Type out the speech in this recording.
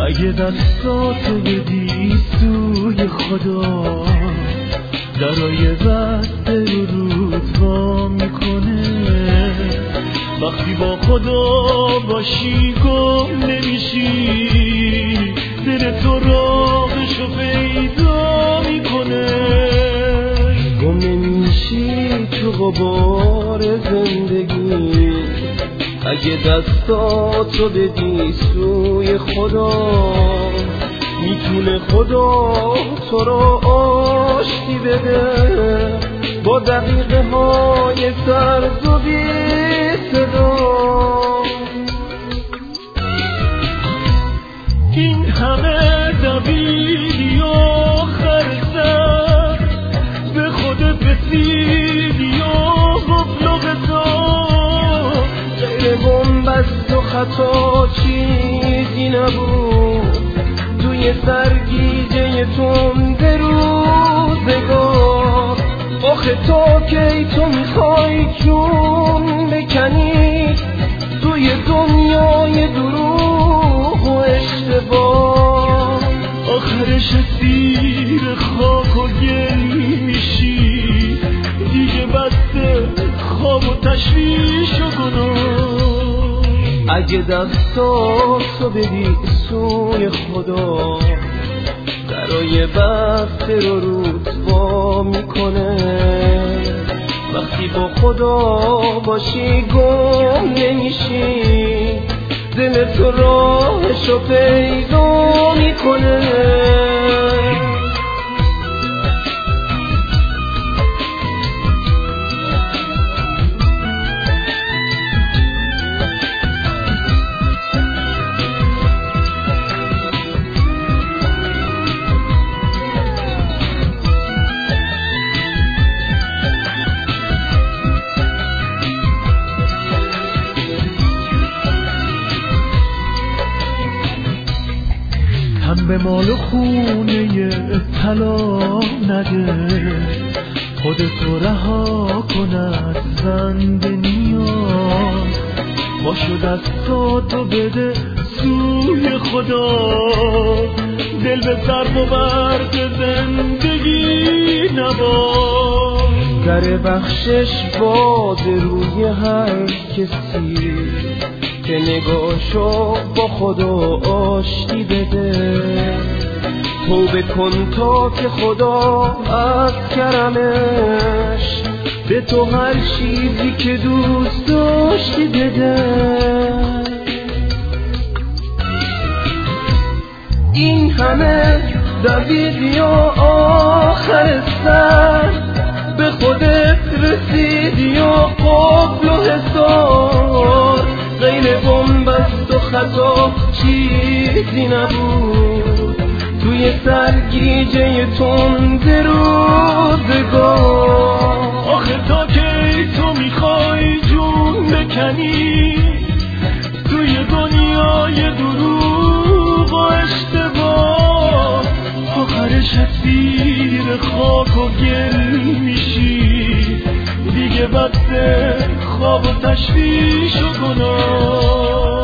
اگه دستاتو بدی سوی خدا، درای بسته رو رود وا میکنه. وقتی با خدا باشی گم نمیشی، دل تو راهشو پیدا میکنه. گم نمیشی تو غبار زندگی، اگه دستاتو بدی سوی خدا. میتونه خدا تو رو آشتی بده با دقیقه های سرد و بی صدا. این همه دویدی آخر سر، به خودت رسیدی و غفل و غذا. غیر بنبست و خطا چیزی نبود توی سرگیجه تند روزگار. آخه تا کی تو میخوای جون بکنی توی دنیای دروغ و اشتباه؟ آخرش اسیر خاک و گل میشی، دیگه بسته خواب و تشویش و گناه. اگه دستاتو بدی سوی خدا، درای بسته رو رسوا میکنه. وقتی با خدا باشی گم نمیشی، دل تو راهشو پیدا میکنه. هم به مال و خونه طلا نده، خودتو رها کن از زند نیاز. باشو دستاتو بده سوی خدا، دل به سر و برق زندگی نباز. در بخشش باز روی هر کسی که نگاهشو با خدا آشتی بده. توبه کن تا که خدا از کرمش به تو هر چیزی که دوست داشتی بده. این همه دویدی و آخر سر، به خودت رسیدی و قبل و حسار. غیر بنبست و خطا چیزی نبود توی سرگیجه تند روزگار. آخه تا کی تو میخوای جون بکنی توی دنیای دروغ و اشتباه؟ آخرش اسیر خاک و گل میشی، دیگه بسته خواب و تشویش و گناه.